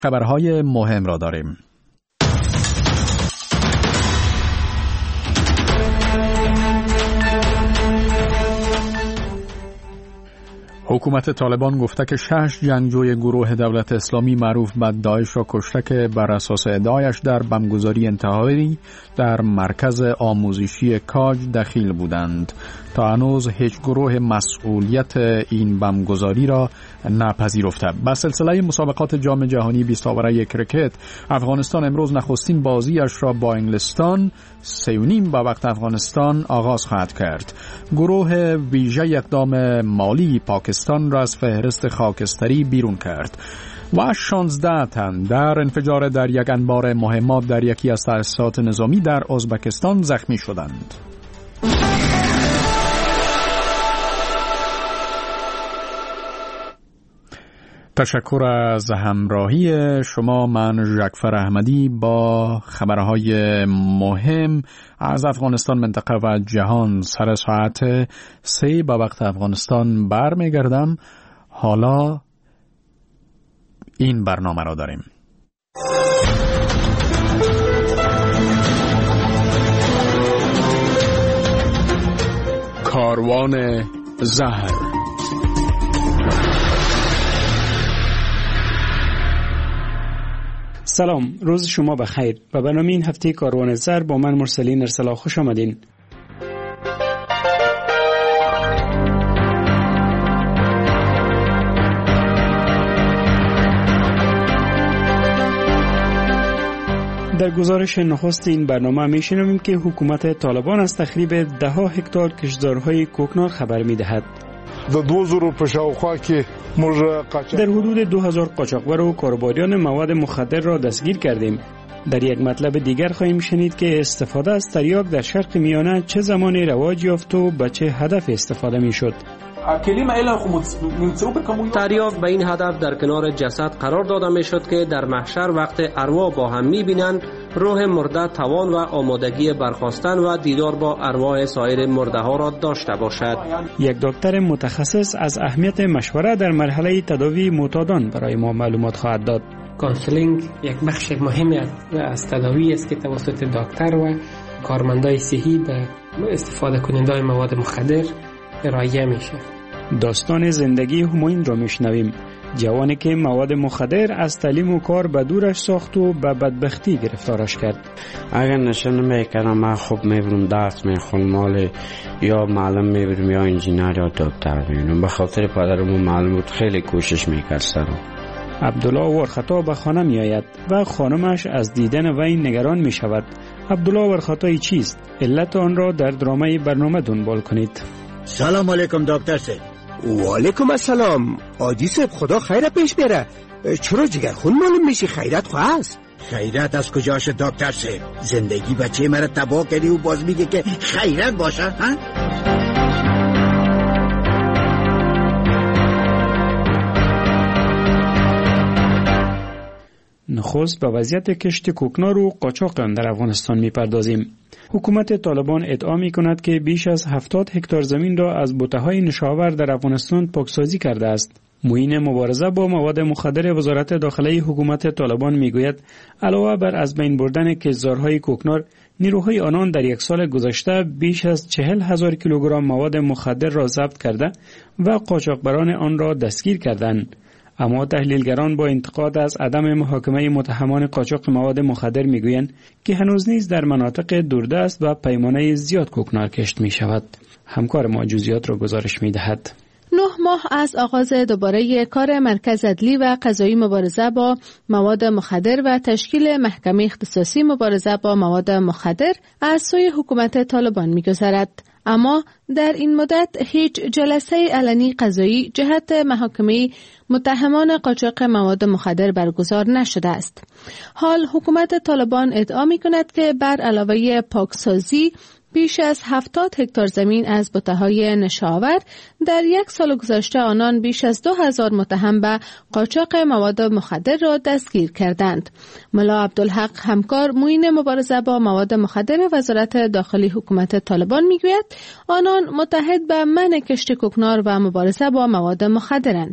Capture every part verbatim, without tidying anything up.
خبرهای مهم را داریم. حکومت طالبان گفته که شش جنگجوی گروه دولت اسلامی معروف به داعش را کشته که بر اساس ادعایش در بمبگذاری انتحاری در مرکز آموزشی کاج دخیل بودند. تا هنوز هیچ گروه مسئولیت این بمبگذاری را نپذیرفته. به سلسله مسابقات جام جهانی بیست آوره کرکت، افغانستان امروز نخستین بازیش را با انگلستان سه و نیم به وقت افغانستان آغاز خواهد کرد. گروه ویژه اقدام مالی پاکستان را از فهرست خاکستری بیرون کرد و شانزده تن در انفجار در یک انبار مهمات در یکی از تأسیسات نظامی در ازبکستان زخمی شدند. تشکر از همراهی شما. من ژکفر احمدی با خبرهای مهم از افغانستان، منطقه و جهان سر ساعت سه به وقت افغانستان برمیگردم. حالا این برنامه را داریم. کاروان زهر. سلام، روز شما بخیر. به برنامه این هفته کاروان زهر با من مرسلین ارسلا خوش آمدین. در گزارش نخست این برنامه میشنویم که حکومت طالبان از تخریب ده ها هکتار کشتزارهای کوکنار خبر میدهد. در حدود دو هزار قاچاقبر و کاربریان مواد مخدر را دستگیر کردیم. در یک مطلب دیگر خواهیم شنید که استفاده از تریاک در شرق میانه چه زمانی رواج یافت و به چه هدف استفاده می شد. تریاک به این هدف در کنار جسد قرار داده می شد که در محشر وقت ارواح با هم می بینند، روح مرده توان و آمادگی برخاستن و دیدار با ارواح سایر مرده ها را داشته باشد. یک دکتر متخصص از اهمیت مشوره در مرحله تداوی معتادان برای ما معلومات خواهد داد. کانسلینگ یک بخش مهمی از تداوی است که توسط دکتر و کارمندای صحی به استفاده کننده مواد مخدر ارائه میشه. داستان زندگی همایون را میشنویم، جوانی که مواد مخدر از تعلیم و کار به دورش ساخت و به بدبختی گرفتارش کرد. اگر نشه نمیکردم من خوب میبرم درس میخونم، مال یا معلم میبرم یا انجینر یا دکتر میبرم. به خاطر پدرم معلم بود خیلی کوشش میکرد سرم. عبدالله ورخطا به خانه می آید و خانمش از دیدن وی نگران می شود. عبدالله ورخطایی چیست؟ علت آن را در درامه برنامه دنبال کنید. سلام علیکم دکتر صاحب. و علیکم السلام. عادی صاحب خدا خیر پیش بره. چرا جگر خون معلوم میشی؟ خیرت خواست؟ خیرت از کجاش دکتر صاحب؟ زندگی بچه مرا تباه کردی و باز میگه که خیرت باشه ها؟ نخست به وضعیت کشت کوکنار و قاچاق در افغانستان میپردازیم. حکومت طالبان ادعا می کند که بیش از هفتاد هکتار زمین را از بوته‌های نشاور در افغانستان پاکسازی کرده است. معین مبارزه با مواد مخدر وزارت داخلی حکومت طالبان میگوید علاوه بر از بین بردن کشتزارهای کوکنار، نیروهای آنان در یک سال گذشته بیش از چهل هزار کیلوگرم مواد مخدر را ضبط کرده و قاچاقبران آن را دستگیر کردند. اما تحلیلگران با انتقاد از عدم محاکمه متهمان قاچاق مواد مخدر میگویند که هنوز نیز در مناطق دوردست و پیمانه زیاد کوکنار کشت می شود. همکار ما جزئیات را گزارش می دهد. نه ماه از آغاز دوباره کار مرکز عدلی و قضایی مبارزه با مواد مخدر و تشکیل محکمه اختصاصی مبارزه با مواد مخدر از سوی حکومت طالبان می‌گذرد. اما در این مدت هیچ جلسه علنی قضایی جهت محاکمه متهمان قاچاق مواد مخدر برگزار نشده است. حال حکومت طالبان ادعا می‌کند که بر علاوه پاکسازی بیش از هفتاد هکتار زمین از بوته‌های نشاور در یک سال گذشته آنان بیش از دو هزار متهم به قاچاق مواد مخدر را دستگیر کردند. ملا عبدالحق همکار معین مبارزه با مواد مخدر وزارت داخلی حکومت طالبان میگوید آنان متحد به منع کشت کوکنار و مبارزه با مواد مخدرند.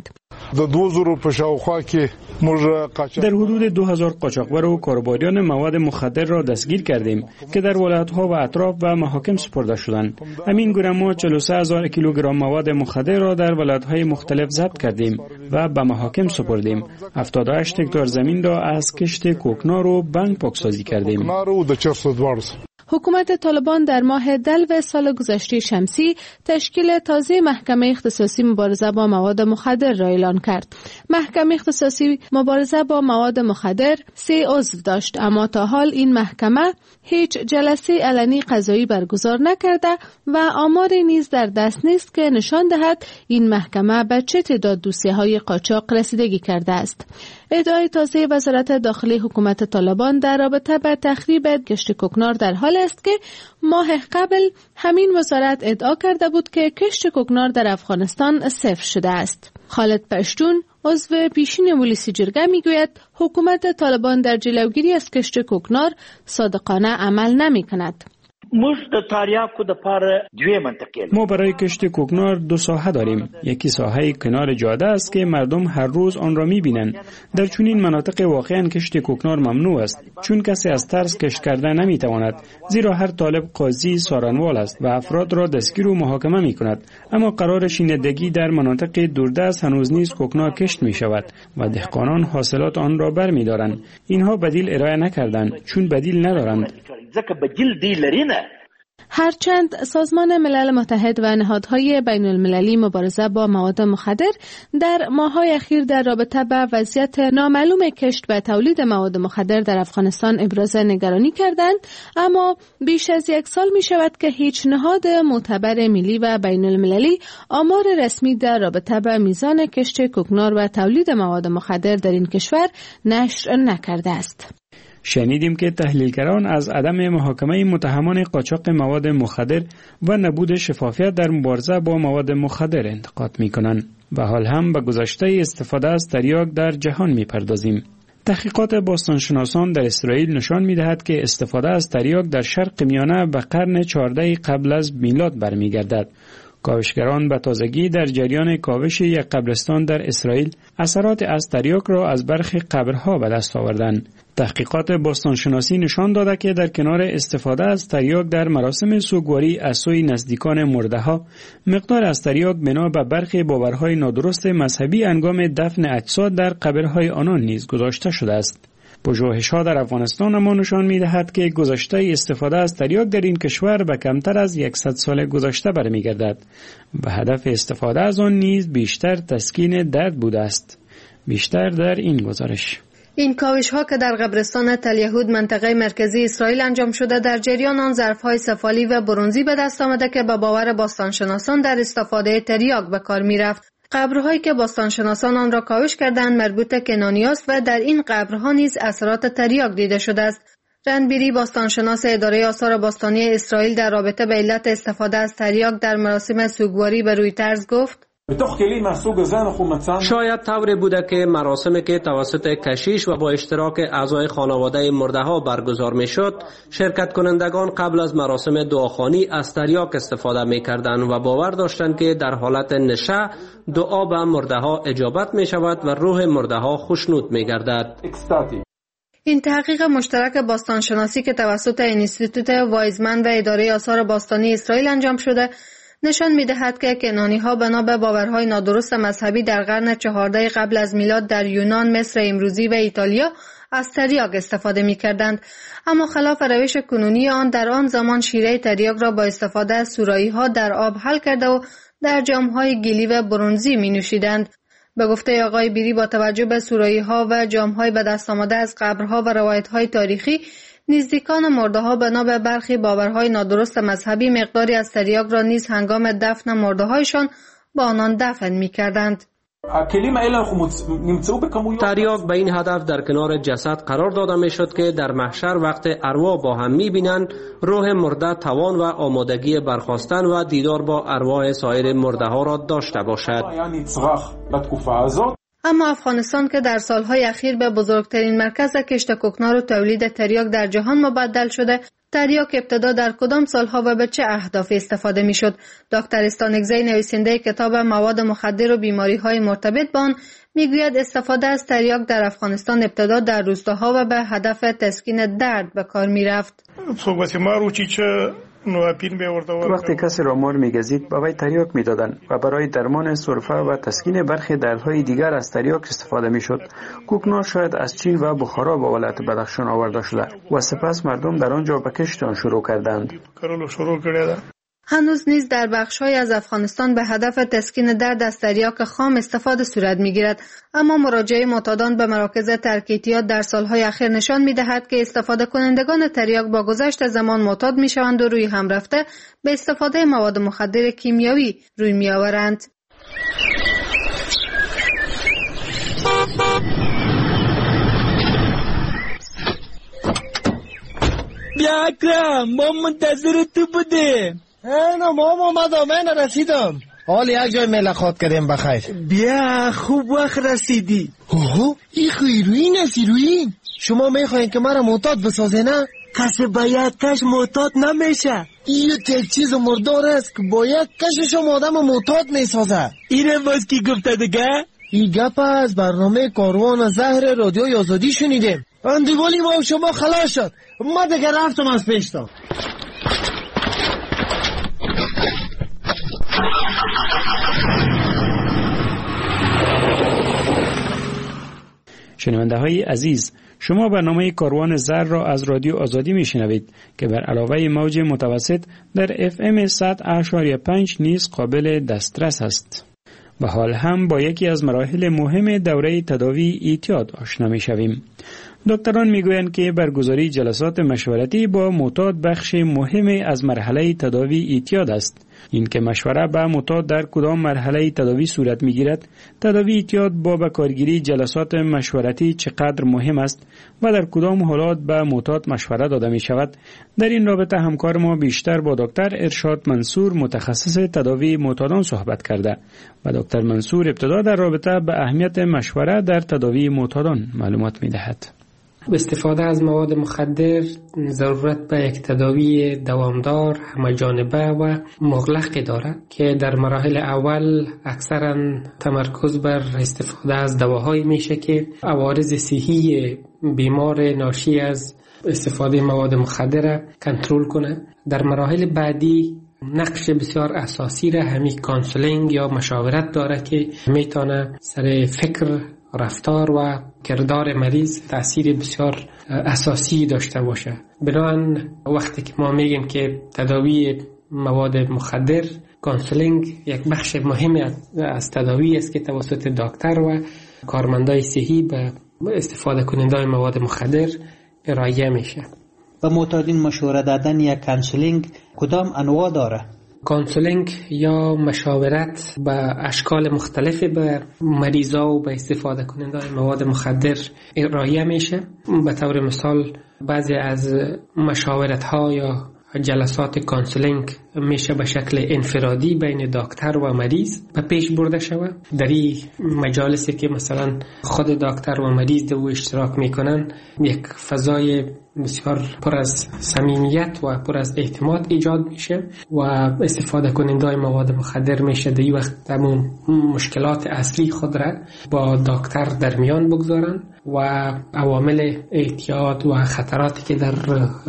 در حدود دو هزار قاچاقبر و کاربریان مواد مخدر را دستگیر کردیم که در ولایت‌ها و اطراف و محاکم سپرده شدند. همین گونه ما چهل و سه هزار کیلوگرم مواد مخدر را در ولایت‌های مختلف ضبط کردیم و به محاکم سپردیم. هفتاد و هشت هکتار زمین را از کشت کوکنار و بنگ پاکسازی کردیم. حکومت طالبان در ماه دلو سال گذشته شمسی تشکیل تازه محکمه اختصاصی مبارزه با مواد مخدر را اعلان کرد. محکمه اختصاصی مبارزه با مواد مخدر سه عضو داشت، اما تا حال این محکمه هیچ جلسه علنی قضایی برگزار نکرده و آماری نیز در دست نیست که نشان دهد این محکمه به چه تعداد دوسیه‌های قاچاق رسیدگی کرده است. ادعای تازه وزارت داخلی حکومت طالبان در رابطه با تخریب کشت کوکنار در حال است که ماه قبل همین وزارت ادعا کرده بود که کشت کوکنار در افغانستان صفر شده است. خالد پشتون عضو پیشین پلیس جرگه میگوید حکومت طالبان در جلوگیری از کشت کوکنار صادقانه عمل نمی کند. ما برای کشت کوکنار دو ساحه داریم. یکی ساحه کنار جاده است که مردم هر روز آن را می‌بینند. در چنین مناطق واقعاً کشت کوکنار ممنوع است، چون کسی از ترس کشت کردن نمی‌تواند، زیرا هر طالب قاضی سارنوال است و افراد را دستگیر و محاکمه می‌کند. اما قرار شیندگی در مناطق دوردست هنوز نیز کوکنار کشت می‌شود و دهقانان حاصلات آن را برمی‌دارند. اینها بدیل ارائه نکردند، چون بدیل ندارند. هرچند سازمان ملل متحد و نهادهای بین المللی مبارزه با مواد مخدر در ماه‌های اخیر در رابطه با وضعیت نامعلوم کشت و تولید مواد مخدر در افغانستان ابراز نگرانی کردند، اما بیش از یک سال می شود که هیچ نهاد معتبر ملی و بین المللی آمار رسمی در رابطه با میزان کشت کوکنار و تولید مواد مخدر در این کشور نشر نکرده است. شنیدیم که تحلیلگران از عدم محاکمه متهمان قاچاق مواد مخدر و نبود شفافیت در مبارزه با مواد مخدر انتقاد می‌کنند و حال هم به گذشته استفاده از تریاک در جهان می‌پردازیم. تحقیقات باستانشناسان در اسرائیل نشان می‌دهد که استفاده از تریاک در شرق میانه به قرن چهاردهم قبل از میلاد برمیگردد. کاوشگران به تازگی در جریان کاوش یک قبرستان در اسرائیل اثرات از تریاک را از برخی قبرها به دست آوردند. تحقیقات باستانشناسی نشان داده که در کنار استفاده از تریاک در مراسم سوگواری از سوی نزدیکان مرده‌ها، مقدار از تریاک بنا به برخی باورهای نادرست مذهبی هنگام دفن اجساد در قبرهای آنان نیز گذاشته شده است. پژوهش‌ها در افغانستان اما نشان می‌دهد که گذشته استفاده از تریاک در این کشور به کمتر از صد سال گذشته برمیگردد و هدف استفاده از آن نیز بیشتر تسکین درد بوده است. بیشتر در این گزارش. این کاوش‌ها که در قبرستان تل یهود منطقه مرکزی اسرائیل انجام شده، در جریان آن ظرف‌های سفالی و برنزی به دست آمده که به باور باستانشناسان در استفاده تریاک به کار می‌رفت. قبرهایی که باستانشناسان آن را کاوش کردند مربوط به کنعانی است و در این قبرها نیز اثرات تریاک دیده شده است. رندبیری باستانشناس اداره آثار باستانی اسرائیل در رابطه به علت استفاده از تریاک در مراسم سوگواری به رویترز گفت: شاید طوری بوده که مراسمی که توسط کشیش و با اشتراک اعضای خانواده مرده ها برگزار می شد، شرکت کنندگان قبل از مراسم دعاخوانی از تریاک استفاده می کردند و باور داشتند که در حالت نشه دعا به مرده ها اجابت می شود و روح مرده ها خوشنود می گردد. این تحقیق مشترک باستانشناسی که توسط اینستیتوت وایزمن و اداره آثار باستانی اسرائیل انجام شده، نشان می‌دهد که کنعانی‌ها بنا به باورهای نادرست مذهبی در قرن چهاردهم قبل از میلاد در یونان، مصر امروزی و ایتالیا از تریاک استفاده می‌کردند، اما خلاف روش کنونی آن در آن زمان شیره تریاک را با استفاده از سورایی‌ها در آب حل کرده و در جام‌های گلی و برنزی می‌نوشیدند. به گفته آقای بیری، با توجه به سورایی‌ها و جام‌های به دست آمده از قبرها و روایت‌های تاریخی، نزدیکان مرده‌ها بنا به برخی باورهای نادرست مذهبی مقداری از تریاک را نیز هنگام دفن مرده‌هایشان با آنان دفن می‌کردند. تریاک به این هدف در کنار جسد قرار داده می شد که در محشر وقت ارواح با هم می بینند، روح مرده توان و آمادگی برخاستن و دیدار با ارواح سایر مرده ها را داشته باشد. اما افغانستان که در سالهای اخیر به بزرگترین مرکز کشت کوکنار و تولید تریاک در جهان مبدل شده، تریاک ابتدا در کدام سالها و به چه اهدافی استفاده میشد؟ دکتر استانکزی نویسنده کتاب مواد مخدر و بیماری‌های مرتبط با آن میگوید استفاده از تریاک در افغانستان ابتدا در روستاها و به هدف تسکین درد به کار میرفت. وقتی کسی را مار میگزید به وی تریاک میدادند و برای درمان سرفه و تسکین برخی دردهای دیگر از تریاک استفاده میشد. کوکنار شاید از چین و بخارا به ولایت بدخشان آورده شده و سپس مردم در آنجا به کشت آن شروع کردند. هنوز نیز در بخش‌های از افغانستان به هدف تسکین درد از تریاک خام استفاده صورت می‌گیرد، اما مراجعه معتادان به مراکز ترک اعتیاد در سالهای اخیر نشان می‌دهد که استفاده کنندگان تریاک با گذشت زمان معتاد می‌شوند و روی هم رفته به استفاده مواد مخدر کیمیایی روی می‌آورند. بیا اکرم، ما منتظر تو بودیم. اینا مام اومدم، من رسیدم. حال یک جای ملاقات کردیم بخیر. بیا خوب وقت رسیدی. اوه این خیروین است ایروین. شما میخواین که مرا معتاد بسازه نه؟ کسی با یک کش معتاد نمیشه. این یک چیز مردار است که با یک کشش هم آدم معتاد میسازه. اینه باز کی گفته دیگه؟ این گپ از برنامه کاروان زهر رادیوی آزادی شنیدیم. اندیوالی ما شما خلاص شد. ما دیگه رفتم از پیشتا. شنونده های عزیز، شما برنامه کاروان زر را از رادیو آزادی می شنوید که بر علاوه موج متوسط در اف ام صد و پنج نیز قابل دسترس است. و حال هم با یکی از مراحل مهم دوره تداوی اعتیاد آشنا می شویم. دکتران می گویند که برگزاری جلسات مشورتی با معتاد بخش مهم از مرحله تداوی اعتیاد است. این که مشوره با معتاد در کدام مرحله تداوی صورت می گیرد، تداوی اعتیاد با بکارگیری جلسات مشورتی چقدر مهم است و در کدام حالات به معتاد مشوره داده می شود. در این رابطه همکار ما بیشتر با دکتر ارشاد منصور متخصص تداوی معتادان صحبت کرده و دکتر منصور ابتدا در رابطه به اهمیت مشوره در تداوی معتادان معلومات می دهد. استفاده از مواد مخدر ضرورت به یک تداوی دوامدار، همه‌جانبه و مغلق دارد که در مراحل اول اکثرا تمرکز بر استفاده از دواهایی میشه که عوارض صحی بیمار ناشی از استفاده مواد مخدر کنترل کنه. در مراحل بعدی نقش بسیار اساسی را همین کانسلینگ یا مشاورت داره که میتونه سر فکر، رفتار و کردار مریض تأثیر بسیار اساسی داشته باشه. بنابراین وقتی که ما میگیم که تداوی مواد مخدر، کانسلینگ یک بخش مهمی از تداوی است که توسط دکتر و کارمندای صحی به استفاده کننده مواد مخدر ارائه میشه. و معتادین مشوره دادن یا کانسلینگ کدام انواع داره؟ کانسلینگ یا مشاورت به اشکال مختلفی به مریضا و به استفاده کننده مواد مخدر ارائه میشه. به طور مثال بعضی از مشاورت ها یا جلسات کانسلینگ میشه به شکل انفرادی بین دکتر و مریض به پیش برده شود. در این مجالسی که مثلا خود دکتر و مریض دو اشتراک میکنن، یک فضای بسیار پر از صمیمیت و پر از اعتماد ایجاد میشه و استفاده کننده مواد مخدر میشه در این وقت تمام مشکلات اصلی خود را با دکتر در میان بگذارن و عوامل اعتیاد و خطراتی که در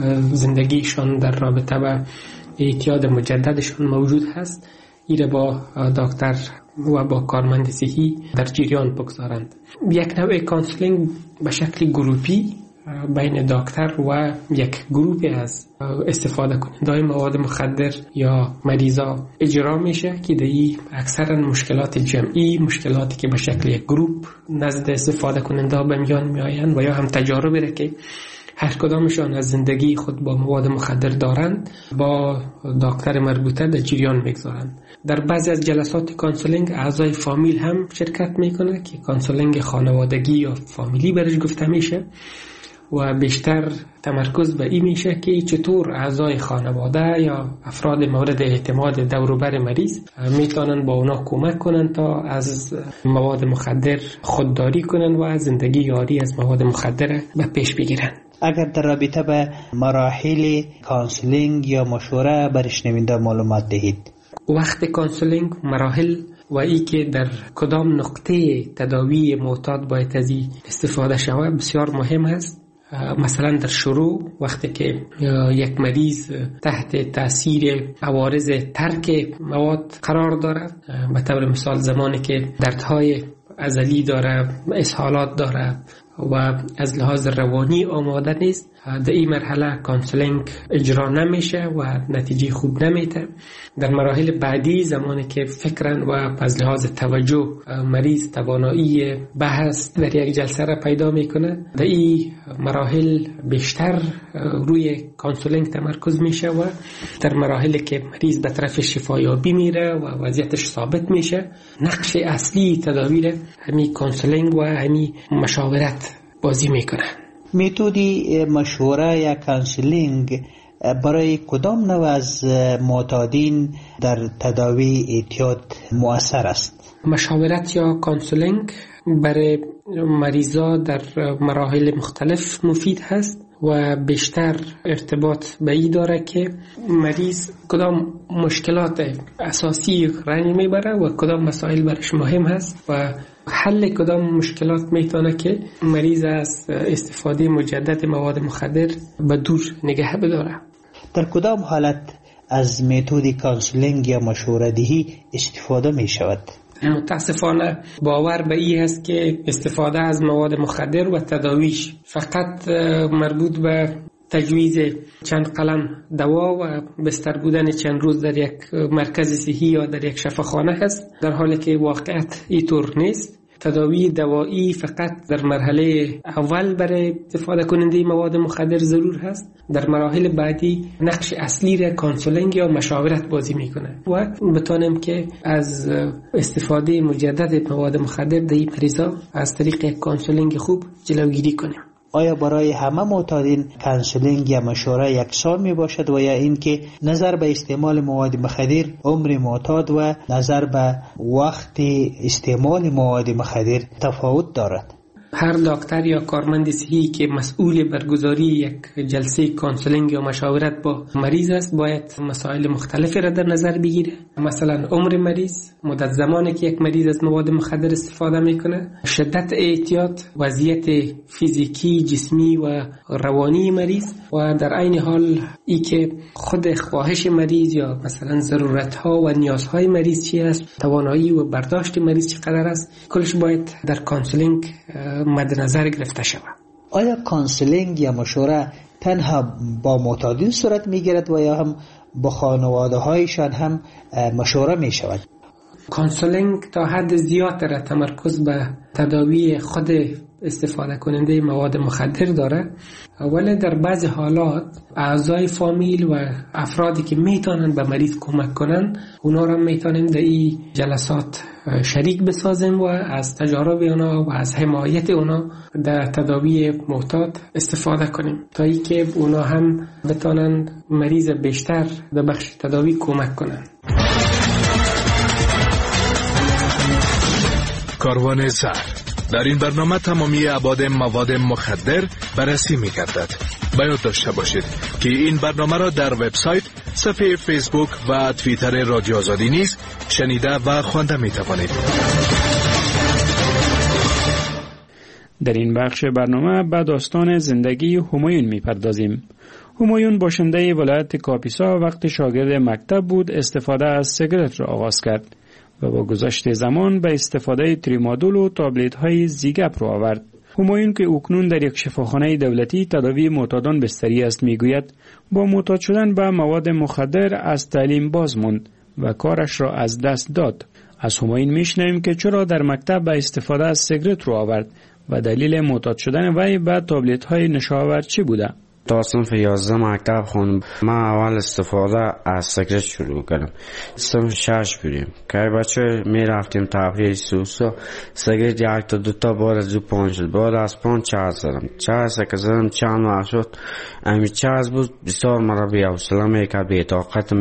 زندگیشان در رابطه با اعتیاد مجددشون موجود هست ایره با دکتر و با کارمند صحی در جریان بگذارند. یک نوع کانسلینگ به شکل گروپی بین دکتر و یک گروپ از استفاده کننده مواد مخدر یا مریضا اجرا میشه که دهی اکثرا مشکلات جمعی، مشکلاتی که به شکل یک گروپ نزد استفاده کننده به میان میآیند و یا هم تجاربی را که هر کدامشان از زندگی خود با مواد مخدر دارند با دکتر مربوطه در جریان میگذارند. در بعضی از جلسات کانسلینگ اعضای فامیل هم شرکت میکنه که کانسلینگ خانوادگی یا فامیلی برش گفته میشه و بیشتر تمرکز به این میشه که چطور اعضای خانواده یا افراد مورد اعتماد دور و بر مریض میتونن با اونا کمک کنن تا از مواد مخدر خودداری کنن و زندگی یاری از مواد مخدر به پیش بگیرن. اگر در رابطه به مراحل کانسلینگ یا مشوره بر شنونده معلومات دهید. وقت کانسلینگ، مراحل و ای که در کدام نقطه تداوی معتاد باید از استفاده شود بسیار مهم است. مثلا در شروع وقتی که یک مریض تحت تاثیر عوارض ترک مواد قرار دارد، به طور مثال زمانی که دردهای عضلی داره، اسهالات داره و از لحاظ روانی آماده نیست، در این مرحله کانسلینگ اجرا نمیشه و نتیجه خوب نمیده. در مراحل بعدی زمانی که فکرن و از لحاظ توجه مریض توانایی بحث در یک جلسه را پیدا میکنه، در این مراحل بیشتر روی کانسلینگ تمرکز میشه و در مراحلی که مریض به طرف شفایابی میره و وضعیتش ثابت میشه، نقش اصلی تداوی را همین کانسلینگ و همین مشاورت بازی میکنه. متدی مشوره یا کانسلینگ برای کدام نوع از معتادین در تداوی اعتیاد مؤثر است؟ مشاورت یا کانسلینگ برای مریضا در مراحل مختلف مفید هست و بیشتر ارتباط به این داره که مریض کدام مشکلات اساسی رنج میبره و کدام مسائل برش مهم هست و حل کدام مشکلات میتونه که مریض از استفاده مجدد مواد مخدر به دور نگه بداره. در کدام حالت از متد کانسلینگ یا مشوره دهی استفاده می شود؟ متاسفانه باور به این هست که استفاده از مواد مخدر و تداویش فقط مربوط به تجویز چند قلم دوا و بستر بودن چند روز در یک مرکز صحی یا در یک شفاخانه هست، در حالی که واقعیت اینطور نیست. تداوی دوایی فقط در مرحله اول برای استفاده کننده مواد مخدر ضرور هست. در مراحل بعدی نقش اصلی را کانسلینگ یا مشاورت بازی میکنه و بتانیم که از استفاده مجدد مواد مخدر در این مریضا از طریق کانسلینگ خوب جلوگیری کنیم. آیا برای همه معتادین کانسلینگ یا مشوره یکسان می باشد و یا اینکه نظر به استعمال مواد مخدر، عمر معتاد و نظر به وقت استعمال مواد مخدر تفاوت دارد؟ هر دکتر یا کارمند صحی که مسئول برگزاری یک جلسه کانسلینگ یا مشاورت با مریض است باید مسائل مختلفی را در نظر بگیره. مثلا عمر مریض، مدت زمانی که یک مریض از مواد مخدر استفاده میکنه، شدت اعتیاد، وضعیت فیزیکی، جسمی و روانی مریض و در عین حال ای که خود خواهش مریض یا مثلا ضرورت ها و نیازهای مریض چی است، توانایی و برداشت مریض چقدر است، کلش باید در کانسلینگ مد نظر گرفته شود. آیا کانسلینگ یا مشوره تنها با معتادین صورت میگیرد و یا هم با خانواده هایشان هم مشوره می شود؟ کانسلینگ تا حد زیاد را تمرکز به تداوی خود استفاده کننده مواد مخدر داره، ولی در بعض حالات اعضای فامیل و افرادی که میتونن به مریض کمک کنن اونا را میتونیم در این جلسات شریک بسازیم و از تجارب اونا و از حمایت اونا در تداوی معتاد استفاده کنیم تا ای که اونا هم بتونن مریض بیشتر در بخش تداوی کمک کنن. کاروان زهر در این برنامه تمامی ابعاد مواد مخدر بررسی می‌گردد. باید داشته باشید که این برنامه را در وبسایت، صفحه فیسبوک و توییتر رادیو آزادی نیز شنیده و خوانده می‌توانید. در این بخش برنامه به داستان زندگی همایون می‌پردازیم. همایون باشنده ولایت کاپیسا وقتی شاگرد مکتب بود استفاده از سیگارت را آغاز کرد و با گذشت زمان به استفاده تریمادول و تابلت های زیگپ رو آورد. همایون که اکنون در یک شفاخانه دولتی تداوی معتادان بستری است میگوید با معتاد شدن به مواد مخدر از تعلیم باز ماند و کارش را از دست داد. از همایون میشنویم که چرا در مکتب به استفاده از سیگارت رو آورد و دلیل معتاد شدن وی به تابلت های نشاور چی بوده. تا صنف یازده مکتب خوندم. من اول استفاده از سیگارت شروع کردم. صنف شش بودیم که بچه می رفتیم تفریح سوسو، سیگارت یک تا دو تا بعد از دو پنج شد، بعد از پنج چهار زدم، چهار که زدم چند وقت شد امی چهار بود بسیار مرا بی حوصله میکرد، بی طاقت میکرد.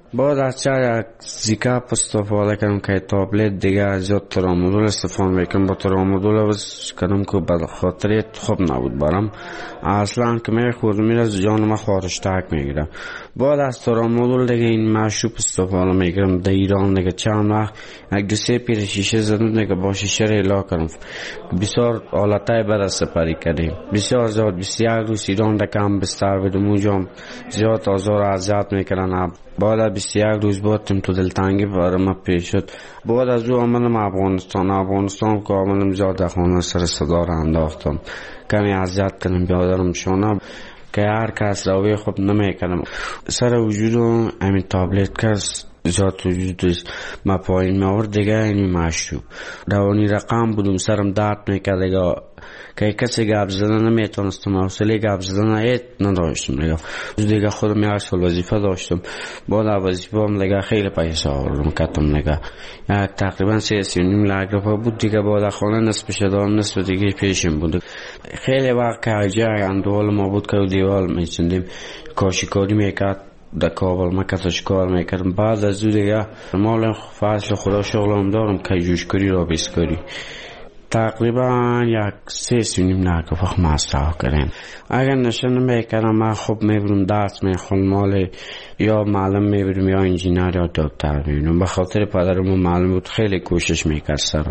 باید از چای زیکاپ استفاده کنم که تابلت دیگه زیاد ترامادول استفاده میکنم. با ترامادول بس کنم که به خاطر خوب نبود برام، اصلا که میخورد میره جان ما خارشتک میگیرم. باید از ترامادول دیگه این مشروب استفاده میکنم. در ایران دیگه چند وقت یک دو سه پیر شیشه زدم دیگه با شیشه را الا کنم. بسیار حالتای بد سپری کردیم، بسیار زیاد بسیار روز ایران دیگه هم بستر بدم اونجا زیاد آزار اذیت میکنن. بعد بسیار روز بودم تو دلتنگی برای ما پیش شد. بعد از او آمدم افغانستان. افغانستان که آمدم زیاد خانه سر صدا را انداختم، کمی اذیت کردم بیادرم شانه که هر کس روی خوب نمیکنم. سر وجودم همین تابلت کس زیاد وجودش ما پایین میورد دیگه. این مشروب روانی رقم بودم، سرم درد میکرد دیگه که کسی گپ زدن نمیتونستم، حوصله گپ زدن ایت نداشتم دیگه. دیگه خودم یک سال وظیفه داشتم، بعد وظیفه هم دیگه خیلی پیسه آوردم کردم دیگه. یک تقریبا سه سی و نیم لاک روپیه بود دیگه. بعد خانه نصفش دادم، نصف دیگه پیشم بود. خیلی وقت که جای اندوال ما بود که دیوال میچندیم کاشیکاری میکرد در کابل، ما کتاش کار میکردم. بعد از او دیگه مال فصل خدا شغلم دارم که جوشکاری را بیسکاری. تقریبا یک سه سی و نیم لاک روپیه مصرف کردم. اگر نشن میکردم من خوب میبرم درس میخونم، مال یا معلم میبرم یا انجینر یا دکتر میبرم. به خاطر پدرم معلم بود، خیلی کوشش میکرد سرم.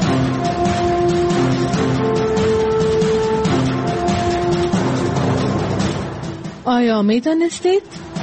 آیا میدانستید؟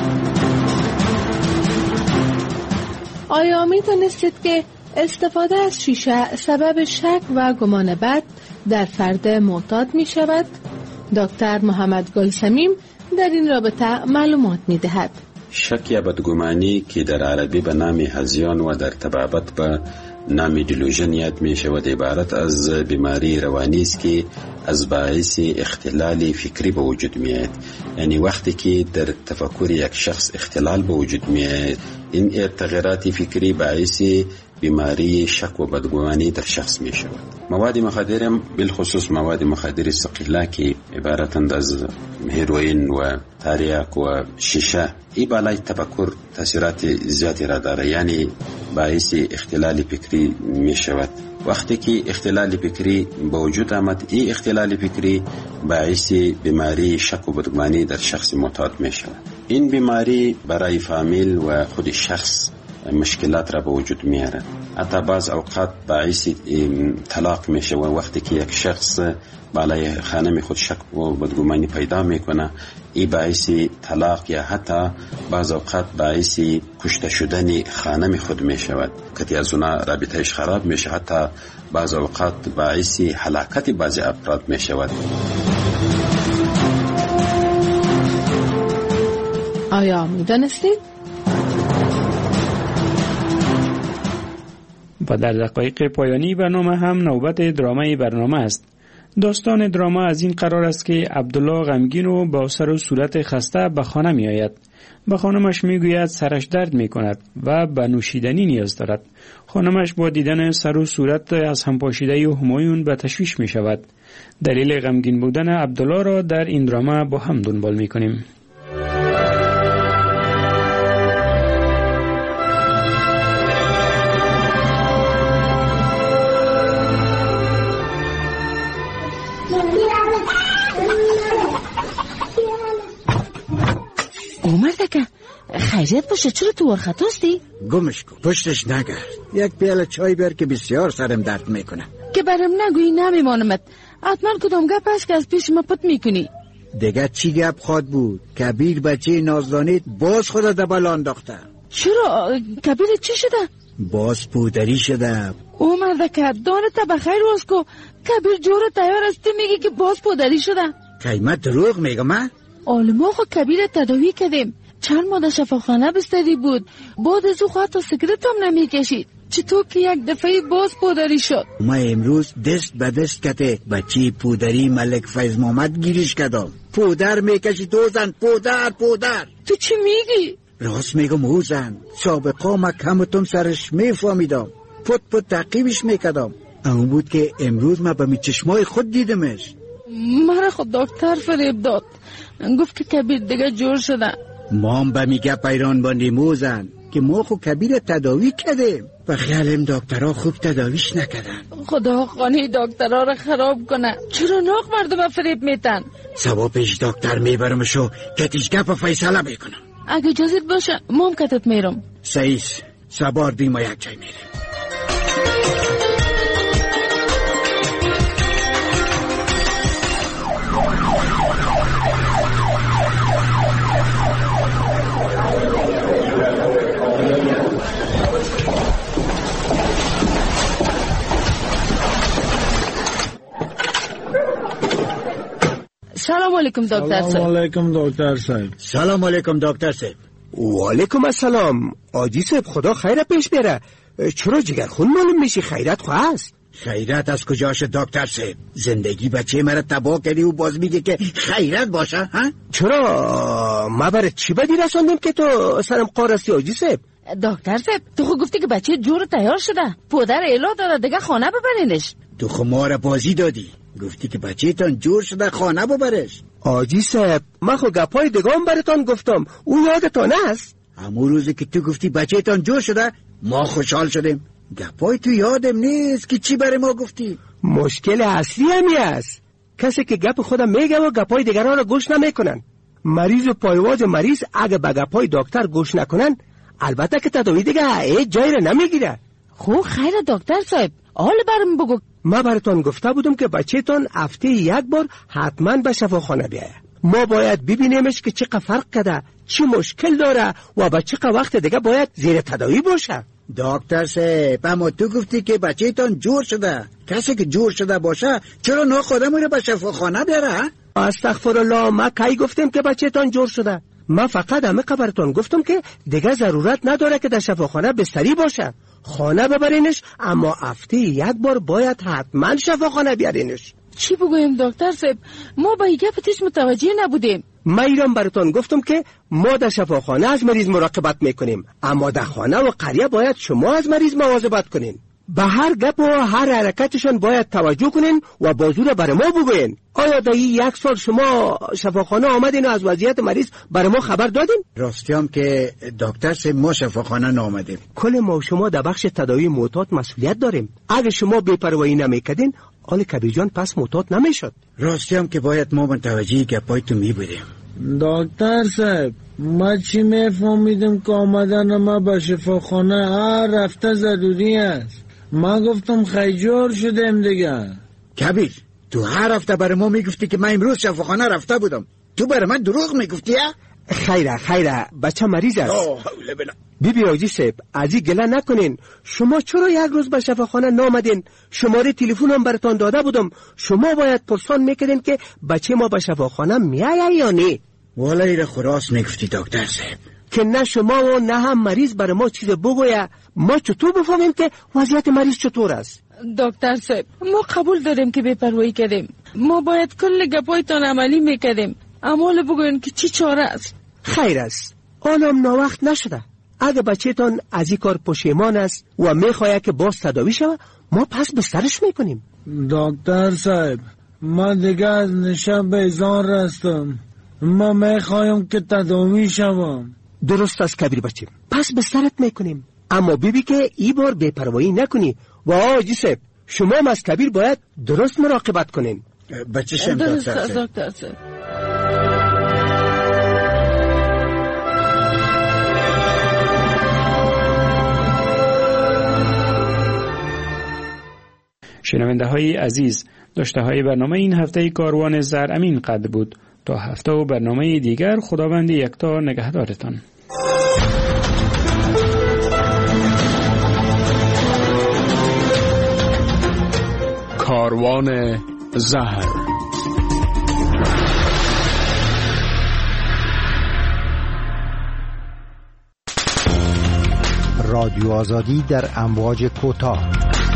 آیا میدانستید که استفاده از شیشه سبب شک و گمان بد در فرد معتاد می شود؟ دکتر محمد گلسمیم در این رابطه معلومات می دهد. شک یا بدگمانی که در عربی به نام هذیان و در طبابت به نام دیلوژن یاد می شود، عبارت از بیماری روانی است که از باعث اختلال فکری به وجود می آید. یعنی وقتی که در تفکر یک شخص اختلال به وجود می آید، این تغییرات فکری باعث بیماری شک و بدگمانی در شخص می شود. مواد مخدر بالخصوص مواد مخدر ثقیله که عبارتند از هیروئین و تریاک و شیشه، این بالای تفکر تاثیرات زیادی را داره، یعنی باعث اختلال فکری می شود. وقتی که اختلال فکری به وجود آمد، این اختلال فکری باعث بیماری شک و بدگمانی در شخص معتاد می شود. این بیماری برای فامیل و خود شخص مشکلات را به وجود میاره. حتی بعض اوقات باعث طلاق میشه و وقتی که یک شخص بالای خانم خود شک و بدگمانی پیدا میکنه، این باعث طلاق یا حتی بعض اوقات باعث کشته شدن خانم خود میشود. کتی از اونا رابطهش خراب میشه، حتی بعض اوقات باعث هلاکت بعضی افراد میشود. آیا میدانستید؟ و در دقایق پایانی برنامه هم نوبت درامای برنامه است. داستان دراما از این قرار است که عبدالله غمگین و با سر و صورت خسته به خانه می آید. به خانمش می گوید سرش درد می کند و به نوشیدنی نیاز دارد. خانمش با دیدن سر و صورت از هم پاشیده و همایون به تشویش می شود. دلیل غمگین بودن عبدالله را در این دراما با هم دنبال می کنیم. اومردکه خیریت باشه، چرا تو ورخطاستی؟ گمش کن، پشتش نگرد. یک پیاله چای بیار که بسیار سرم درد میکنه. که برم نگویی نمیمانمت. حتما کدام گپ است که از پیش ما پت میکنی. دیگه چی گپ خواد بود؟ کبیر بچه نازدانیت باز خدا دبال انداخته. چرا؟ کبیر چی شده؟ باز پودری شده. اومردکه دانتا بخیر روز کو. کبیر جور تیار استی میگی که باز پودری شده. قیمت دروغ میگم من؟ آلما خو کبیر تداوی کردیم، چند ماه شفاخانه بستری بود، بعد از او خواهد تا سیگرت هم نمی کشید. چطور که یک دفعه باز پودری شد؟ ما امروز دست به دست کته بچی پودری ملک فیض محمد گیریش کدام. پودر میکشی تو زن، پودر پودر. تو چی میگی؟ راست میگم او زن، سابقا ما کمتون سرش میفهمیدم، پت پت تعقیبش میکدم. اون بود که امروز ما به می چشمای خود دیدمش. مرا خود دکتر فریب داد، گفت که کبیر دیگه جور شده. ما هم به میگه پیران باندی موزن، که ما خو کبیر تداوی کردیم و خیالم دکترها خوب تداویش نکردن. خدا خانه دکترها رو خراب کنه. چرا ناق مردم فریب میتن؟ سبا پیش دکتر میبرمشو کتیش گپ فیصله میکنم. اگه اجازت باشه مام کتت میرم. سعیس سبار دیما یک جای میرم. سلام علیکم دکتر صاحب. سلام علیکم دکتر صاحب. سلام علیکم دکتر صاحب. و علیکم السلام. آجی صاحب خدا خیر پیش بره. چرا جگر خون معلوم میشی؟ خیرت خواست؟ خیرت از کجاش دکتر صاحب؟ زندگی بچه مرا تباه کردی و باز میگه که خیرت باشه ها؟ چرا ما برای چی بدی رساندیم که تو سرم قارستی آجی صاحب؟ دکتر صاحب تو خود گفتی که بچه جور تیار شده، پدر اعلا داده دیگه خانه ببرینش. تو خود ما را بازی دادی، گفتی که بچه تان جور شده خانه ببرش. آجی صاحب من خود گپای دگام براتان گفتم، اون یادتان است؟ همون روزی که تو گفتی بچه تان جور شده ما خوشحال شدیم. گپای تو یادم نیست که چی برای ما گفتی. مشکل اصلی همی است، کسی که گپ خودم میگه و گپای دیگران را گوش نمیکنن. مریض و پایواز مریض اگه به گپای دکتر گوش نکنن البته که تداوی دیگه هیچ جایی را نمیگیره. خب خیر دکتر صاحب حال برام بگو. ما براتون گفته بودم که بچه‌تان هفته یک بار حتما به شفاخانه بیایه. ما باید ببینیمش که چقدر فرق کرده، چی مشکل داره و به چقدر وقت دیگه باید زیر تداوی باشه. دکتر صاحب اما تو گفتی که بچه‌تان جور شده. کسی که جور شده باشه چرا ناخوده میره به شفاخانه بیاره؟ استغفرالله، ما کی گفتیم که بچه‌تان جور شده؟ ما فقط همه خبرتون گفتم که دیگه ضرورت نداره که در شفاخانه بستری باشه. خانه ببرینش، اما هفته یک بار باید حتما شفاخانه بیارینش. چی بگویم دکتر صاحب؟ ما با این گپتش متوجه نبودیم. من ایران براتون گفتم که ما در شفاخانه از مریض مراقبت میکنیم، اما در خانه و قریه باید شما از مریض مواظبت کنین. به هر گپ و هر حرکتشون باید توجه کنین و بازو را برای ما بگوین. آیا در این یک سال شما شفاخانه آمدین و از وضعیت مریض برای ما خبر دادین؟ راستی هم که دکتر صاحب ما شفاخانه نآمدیم. کل ما و شما در بخش تداوی معتاد مسئولیت داریم. اگه شما بی‌پروایی نمیکردین آل کبیر جان پس معتاد نمیشد. راستی هم که باید ما متوجه گپای تو می بودیم. دکتر صاحب ما چی میفهمیدم که آمدن ما به شفاخانه هر رفته ضروری است. ما گفتم خیجور شدیم دیگه. کبیر تو هر هفته برای ما میگفتی که من امروز شفاخانه رفته بودم، تو برای من دروغ میگفتی ها؟ خیره خیره بچه مریض است. بیبی آجی صاحب از این گله نکنین. شما چرا یک روز به شفاخانه نامدین؟ شماره تلفن هم براتون داده بودم، شما باید پرسان میکردین که بچه ما به شفاخانه میایه یا نه. والا ایره خراس میگفتی دکتر صاحب که نه شما و نه هم مریض برای ما چیز بگویه. ما چطور بفهمیم که وضعیت مریض چطور است؟ دکتر صاحب ما قبول داریم که بی‌پروایی کردیم، ما باید کل گپایتان عملی میکردیم، اما بگوین که چی چاره است. خیر است، آنم ناوقت نشده. اگه بچه‌تان از این کار پشیمان است و میخواهد که باز تداوی شود ما پس بسترش میکنیم. دکتر صاحب ما دیگه از نشه بیزار رستم، ما میخوایم که تداوی شوم. درست است کبیر بچه، پس بسترت میکنیم، اما بیبی که ای بار بی‌پروایی نکنی. و آجی صاحب شما هم از کبیر باید درست مراقبت کنین. بچه شم دکتر صاحب. شنونده های عزیز، داشته های برنامه این هفته کاروان زرامین قد بود. تا هفته و برنامه دیگر خداوند یکتا نگهدارتان. کاروان زهر. رادیو آزادی در امواج کوتاه.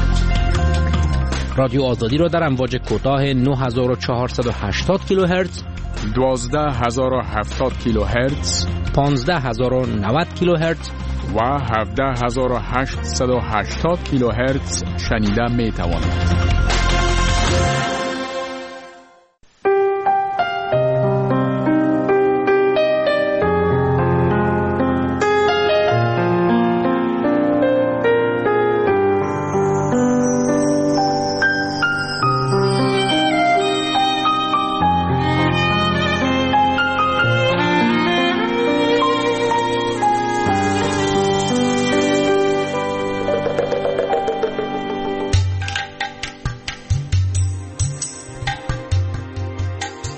رادیو آزادی را در امواج کوتاه نه هزار و چهارصد و هشتاد کیلوهرتز، دوازده هزار و هفتاد کیلوهرتز، پانزده هزار و نود کیلوهرتز و هفده هزار و هشتصد و هشتاد کیلوهرتز شنیده می توانید.